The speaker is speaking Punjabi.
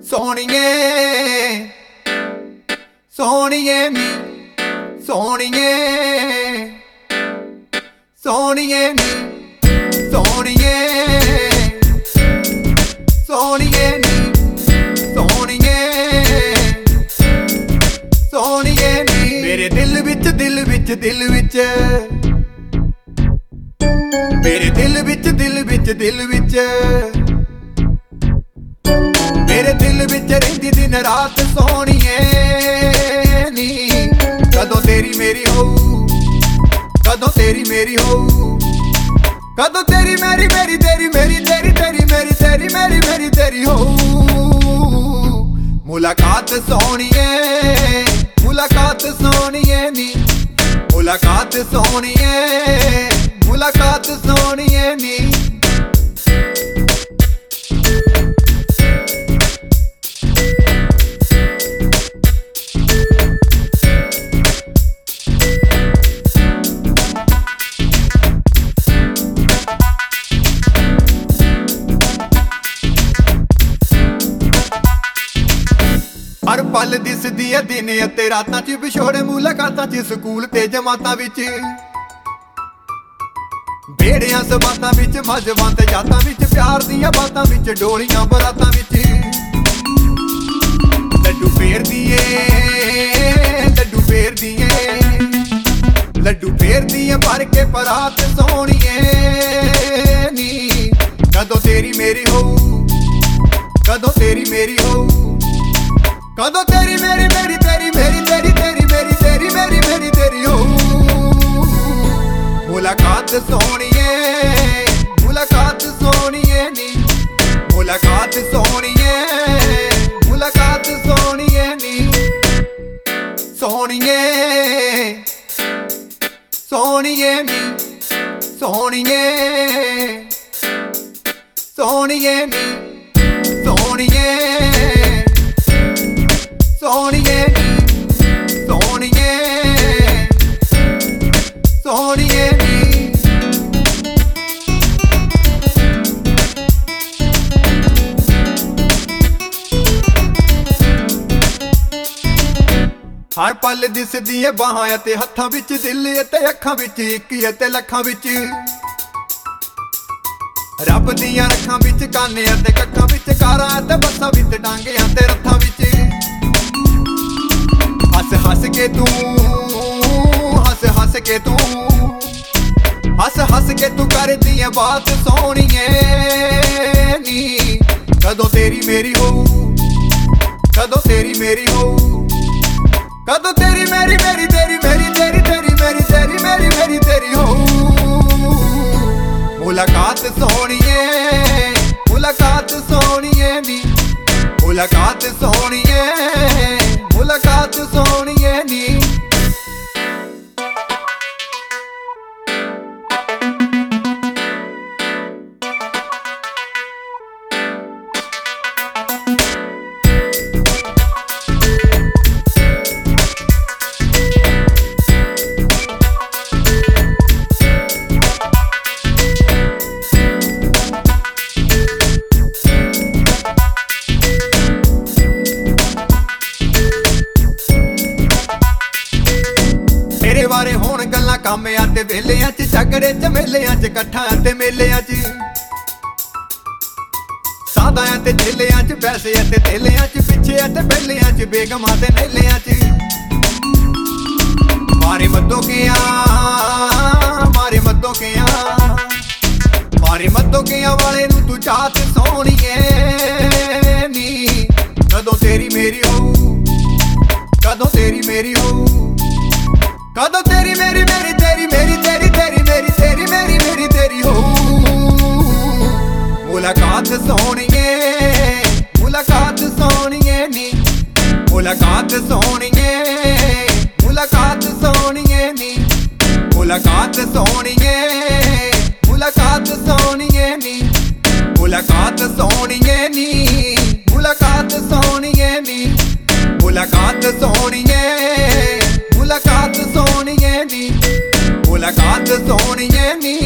ਸੋਹਣੀਏ ਸੋਹਣੀਏ ਨੀ ਸੋਹਣੀਏ ਸੋਹਣੀਏ ਨੀ ਸੋਹਣੀਏ ਸੋਹਣੀਏ ਨੀ ਸੋਹਣੀਏ ਸੋਹਣੀਏ ਨੀ ਮੇਰੇ ਦਿਲ ਵਿੱਚ ਮੇਰੇ ਦਿਲ ਵਿੱਚ ਮੇਰੇ ਦਿਲ ਵਿੱਚ ਰਹਿੰਦੀ ਦਿਨ ਰਾਤ ਸੋਹਣੀਏ ਨੀ ਕਦੋਂ ਤੇਰੀ ਮੇਰੀ ਹੋਊ ਕਦੋਂ ਤੇਰੀ ਮੇਰੀ ਹੋਊ ਕਦੋਂ ਤੇਰੀ ਮੇਰੀ ਮੇਰੀ ਤੇਰੀ ਮੇਰੀ ਤੇਰੀ ਤੇਰੀ ਮੇਰੀ ਤੇਰੀ ਮੇਰੀ ਮੇਰੀ ਤੇਰੀ ਹੋਊ ਮੁਲਾਕਾਤ ਸੋਹਣੀਏ ਨੀ ਮੁਲਾਕਾਤ ਸੋਹਣੀਏ ਨੀ ਹਰ ਪਲ ਦਿਸਦੀ ਏ ਦਿਨ ਅਤੇ ਰਾਤਾਂ ਚ ਵਿਛੋੜੇ ਮੁਲਾਕਾਤਾਂ ਚ ਸਕੂਲ ਤੇ ਜਮਾਤਾਂ ਵਿੱਚ ਬੇੜਿਆਂ ਸਬਾਤਾਂ ਵਿੱਚ ਮਜ਼ਬਾਂ ਤੇ ਜਾਤਾਂ ਵਿੱਚ ਪਿਆਰ ਦੀਆਂ ਬਾਤਾਂ ਵਿੱਚ ਡੋਲੀਆਂ ਬਰਾਤਾਂ ਵਿੱਚ ਲੱਡੂ ਫੇਰਦੀ ਏ ਭਰ ਕੇ ਪਰਾਤ ਸੋਹਣੀਏ ਨੀ ਕਦੋਂ ਤੇਰੀ ਮੇਰੀ ਹੋਊ ਕਦੋਂ ਤੇਰੀ ਮੇਰੀ ਹੋਊ ਕਦੋਂ ਤੇਰੀ ਮੇਰੀ ਮੇਰੀ ਤੇਰੀ ਮੇਰੀ ਤੇਰੀ ਤੇਰੀ ਮੇਰੀ ਤੇਰੀ ਮੇਰੀ ਮੇਰੀ ਤੇਰੀ ਹੋਊ ਮੁਲਾਕਾਤ ਸੋਹਣੀਏ ਨੀ ਮੁਲਾਕਾਤ ਸੋਹਣੀਏ ਨੀ ਸੋਹਣੀਏ ਨੀ ਸੋਹਣੀਏ ਨੀ ਸੋਹਣੀਏ ਨੀ ਹਰ ਪਲ ਦਿਸਦੀ ਏ ਬਾਹਾਂ ਅਤੇ ਹੱਥਾਂ ਵਿੱਚ ਦਿਲ ਅਤੇ ਅੱਖਾਂ ਵਿੱਚ ਇੱਕ ਅਤੇ ਲੱਖਾਂ ਵਿੱਚ ਰੱਬ ਦੀਆਂ ਰੱਖਾਂ ਵਿੱਚ ਕਾਨੇ ਅਤੇ ਕੱਖਾਂ ਵਿੱਚ ਕਾਰਾਂ ਅਤੇ ਬੱਸਾਂ ਵਿੱਚ ਡਾਂਗਿਆਂ ਤੇ ਰੱਥਾਂ ਵਿੱਚ ਹੱਸ ਹੱਸ ਕੇ ਤੂੰ ਕਰਦੀ ਏ ਬਾਤ ਸੋਹਣੀਏ ਨੀ ਕਦੋਂ ਤੇਰੀ ਮੇਰੀ ਹੋਊ ਕਦੋਂ ਤੇਰੀ ਮੇਰੀ ਹੋਊ ਕਦੋਂ ਤੇਰੀ ਮੇਰੀ ਮੇਰੀ ਤੇਰੀ ਮੇਰੀ ਤੇਰੀ ਤੇਰੀ ਮੇਰੀ ਤੇਰੀ ਮੇਰੀ ਮੇਰੀ ਤੇਰੀ ਹੋਊ ਮੁਲਾਕਾਤ ਸੋਹਣੀਏ ਨੀ ਮੁਲਾਕਾਤ ਸੋਹਣੀਏ ਨੀ ਤੇਰੇ ਬਾਰੇ ਹੋਣ ਗੱਲਾਂ ਕਾਮਿਆਂ ਤੇ ਵੇਲਿਆਂ ਚ ਝਗੜੇ ਝਮੇਲਿਆਂ ਚ ਇਕੱਠਾਂ ਤੇ ਮੇਲਿਆਂ ਚ ਸਾਦਾਂ ਤੇ ਝੇਲਿਆਂ ਚ ਪੈਸੇ ਅਤੇ ਥੇਲਿਆਂ ਚ ਪਿੱਛੇ ਅਤੇ ਪਹਿਲਿਆਂ ਚ ਬੇਗਮਾਂ ਤੇ ਨੇਲਿਆਂ ਚ ਮਾਰੇ ਮੱਦੋਂ ਗਿਆ ਵਾਲੇ ਨੂੰ ਤੂੰ ਚਾਹਤ ਸੋਹਣੀਏ ਨੀ ਕਦੋਂ ਤੇਰੀ ਮੇਰੀ ਹੋਊ ਕਦੋਂ ਤੇਰੀ ਮੇਰੀ ਹੋਊ ਕਦੋਂ ਤੇਰੀ ਮੇਰੀ ਮੇਰੀ ਤੇਰੀ ਮੇਰੀ ਤੇਰੀ ਤੇਰੀ ਮੇਰੀ ਤੇਰੀ ਮੇਰੀ ਮੇਰੀ ਤੇਰੀ ਹੋਊ ਮੁਲਾਕਾਤ ਸੋਹਣੀਏ ਨੀ ਮੁਲਾਕਾਤ ਸੋਹਣੀਏ ਨੀ ਮੁਲਾਕਾਤ ਸੋਹਣੀਏ ਨੀ ਮੁਲਾਕਾਤ ਸੋਹਣੀਏ ਨੀ ਮੁਲਾਕਾਤ ਸੋਹਣੀਏ ਨੀ ਮੁਲਾਕਾਤ ਸੋਹਣੀਏ ਨੀ ਮੁਲਾਕਾਤ ਸੋਹਣੀਏ ਨੀ